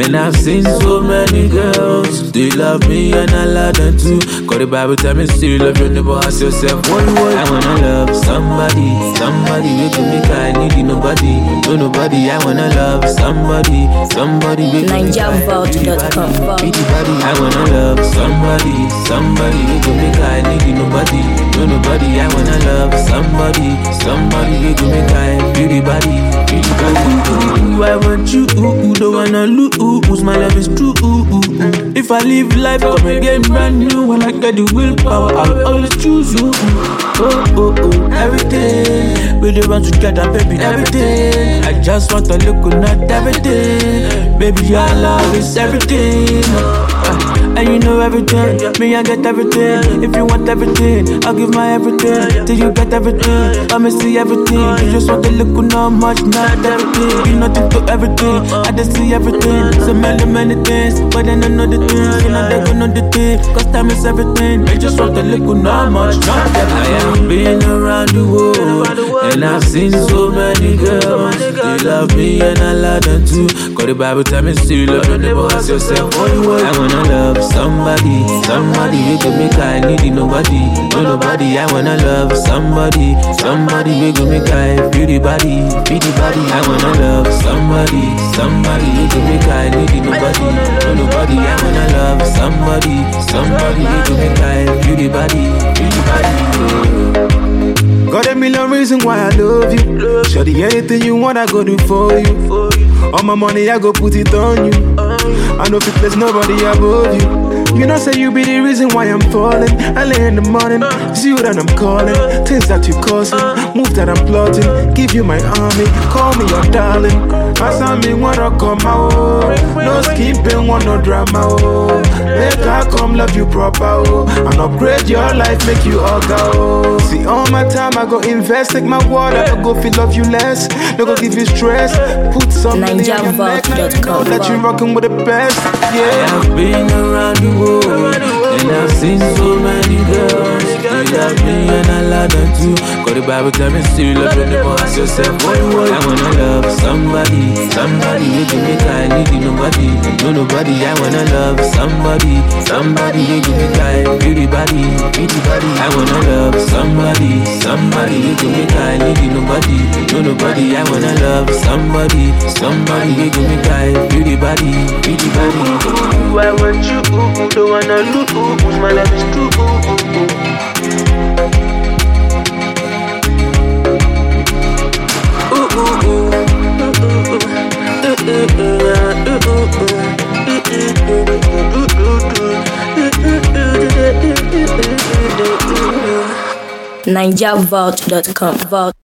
And I've seen so many girls, they love me and I love them too. Cause the Bible tell me still love your neighbor as yourself. What? I wanna love somebody, somebody we can make I need nobody, no nobody. I wanna love somebody, somebody we can make I I wanna love somebody, somebody we can make I need nobody, no nobody. I wanna love somebody, somebody we can make I feel the body, feel the body. I want you, don't wanna lose, my love is true. If I live life, come again brand new. When I get the willpower, I'll always choose you. Everything we do want together, baby, everything. I just want to look at everything, baby, your love is everything. And you know everything, me I get everything. If you want everything, I'll give my everything. Till you get everything, I'ma see everything. You just want to look not much, not everything. You nothing to everything, I just see everything. So many things, but then I know the things. You know they gon' know the thing, cause time is everything. They just want to look not much, not everything. I have been around the world, and I've seen so many girls. They love me and I love them too. Cause the Bible tell me still love your neighbor as yourself. I wanna love somebody, somebody we can make I need nobody, no nobody. I wanna love somebody, somebody we can make I feel the body, feel the body. I wanna love somebody, somebody we can make I need nobody, no nobody. I wanna love somebody, somebody we can make I feel the body, feel the body. Got a million reasons why I love you. Shorty, anything you want, I go do for you. All my money, I go put it on you. I know if there's nobody above you. You know, say you be the reason why I'm falling. I lay in the morning, it's you that I'm calling. Things that you causing, move that I'm plotting. Give you my army, call me your darling. I saw me wanna come out. No skipping, want no drama. Make I come love you proper. And upgrade your life, make you all go. See, all my time I go invest, take my water, I go feel love you less. No go give you stress. Put some money on your neck, now that you rockin' with the best. Yeah, I have been around the world, and I've seen so many girls. They love me and I love them too. Cause the Bible tell me still love your neighbor as yourself. I wanna love somebody, somebody we can make I need nobody, no nobody. I wanna love somebody, somebody we can make I feel the body, feel the body. I wanna love somebody, somebody we can make I need nobody, no nobody. I wanna love somebody, somebody we can make I feel the body, feel the body. I want you, don't wanna lose, my love is true. NigerVault.com.